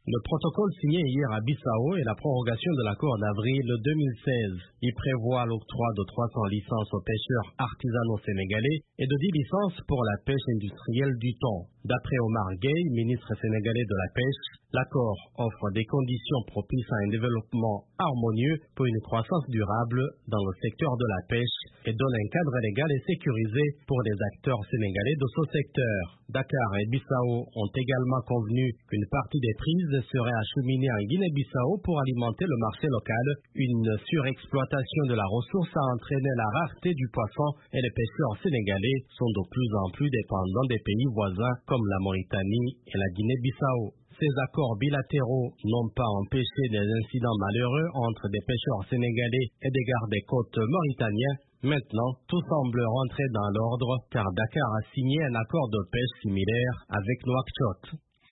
Le protocole signé hier à Bissau est la prorogation de l'accord d'avril 2016. Il prévoit l'octroi de 300 licences aux pêcheurs artisanaux sénégalais et de 10 licences pour la pêche industrielle du thon. D'après Omar Gueye, ministre sénégalais de la pêche, l'accord offre des conditions propices à un développement harmonieux pour une croissance durable dans le secteur de la pêche et donne un cadre légal et sécurisé pour les acteurs sénégalais de ce secteur. Dakar et Bissau ont également convenu qu'une partie des prises serait acheminée en Guinée-Bissau pour alimenter le marché local. Une surexploitation de la ressource a entraîné la rareté du poisson et les pêcheurs sénégalais sont de plus en plus dépendants des pays voisins comme la Mauritanie et la Guinée-Bissau. Ces accords bilatéraux n'ont pas empêché des incidents malheureux entre des pêcheurs sénégalais et des gardes-côtes mauritaniens. Maintenant, tout semble rentrer dans l'ordre car Dakar a signé un accord de pêche similaire avec Nouakchott.